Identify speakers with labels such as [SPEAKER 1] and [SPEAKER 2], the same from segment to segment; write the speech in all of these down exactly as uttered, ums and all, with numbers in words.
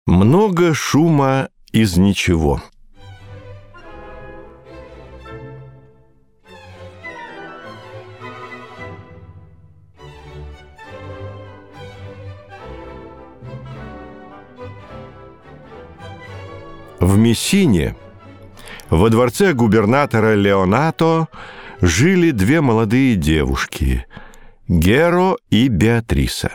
[SPEAKER 1] Много шума из ничего. В Мессине, во дворце губернатора Леонато, жили две молодые девушки – Геро и Беатриса.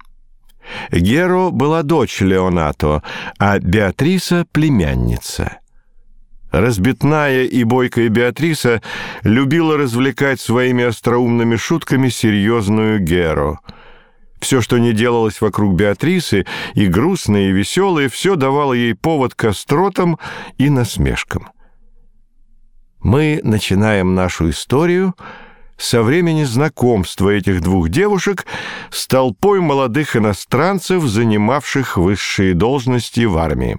[SPEAKER 1] Геро была дочь Леонато, а Беатриса – племянница. Разбитная и бойкая Беатриса любила развлекать своими остроумными шутками серьезную Геро. Все, что не делалось вокруг Беатрисы, и грустное, и веселое, все давало ей повод к остротам и насмешкам. Мы начинаем нашу историю со времени знакомства этих двух девушек с толпой молодых иностранцев, занимавших высшие должности в армии.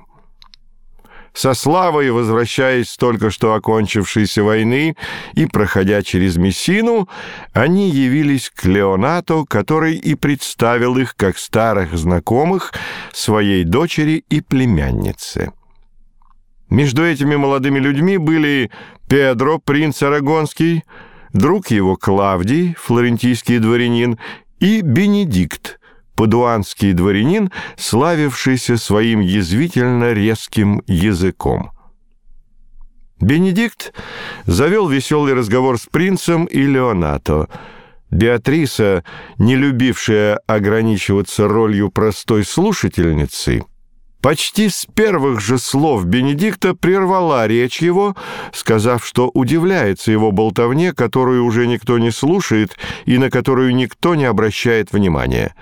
[SPEAKER 1] Со славой, возвращаясь с только что окончившейся войны и проходя через Мессину, они явились к Леонато, который и представил их как старых знакомых своей дочери и племяннице. Между этими молодыми людьми были Педро, принц Арагонский, друг его Клавдий, флорентийский дворянин, и Бенедикт, падуанский дворянин, славившийся своим язвительно резким языком. Бенедикт завел веселый разговор с принцем и Леонато. Беатриса, не любившая ограничиваться ролью простой слушательницы, почти с первых же слов Бенедикта прервала речь его, сказав, что удивляется его болтовне, которую уже никто не слушает и на которую никто не обращает внимания.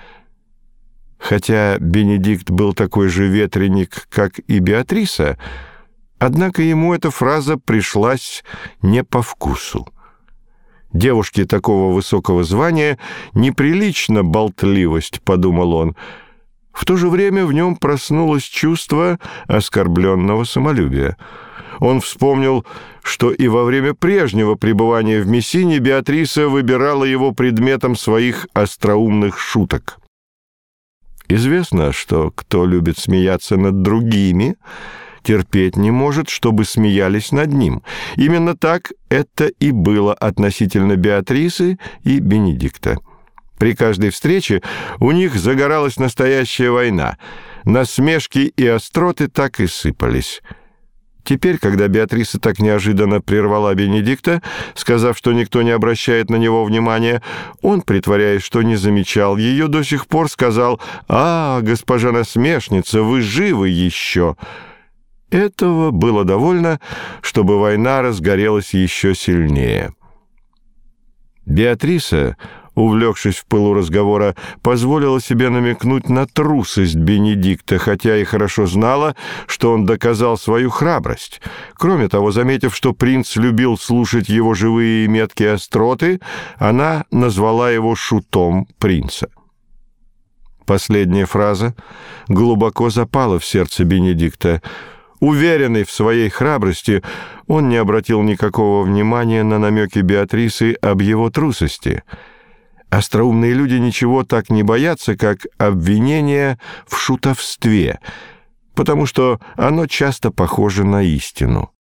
[SPEAKER 1] Хотя Бенедикт был такой же ветреник, как и Беатриса, однако ему эта фраза пришлась не по вкусу. Девушке такого высокого звания неприлична болтливость, подумал он. В то же время в нем проснулось чувство оскорбленного самолюбия. Он вспомнил, что и во время прежнего пребывания в Мессине Беатриса выбирала его предметом своих остроумных шуток. Известно, что кто любит смеяться над другими, терпеть не может, чтобы смеялись над ним. Именно так это и было относительно Беатрисы и Бенедикта. При каждой встрече у них загоралась настоящая война. Насмешки и остроты так и сыпались. Теперь, когда Беатриса так неожиданно прервала Бенедикта, сказав, что никто не обращает на него внимания, он, притворяясь, что не замечал ее до сих пор, сказал: «А, госпожа насмешница, вы живы еще!» Этого было довольно, чтобы война разгорелась еще сильнее. Беатриса, увлекшись в пылу разговора, позволила себе намекнуть на трусость Бенедикта, хотя и хорошо знала, что он доказал свою храбрость. Кроме того, заметив, что принц любил слушать его живые и меткие остроты, она назвала его шутом принца. Последняя фраза глубоко запала в сердце Бенедикта. Уверенный в своей храбрости, он не обратил никакого внимания на намеки Беатрисы об его трусости. Остроумные люди ничего так не боятся, как обвинения в шутовстве, потому что оно часто похоже на истину.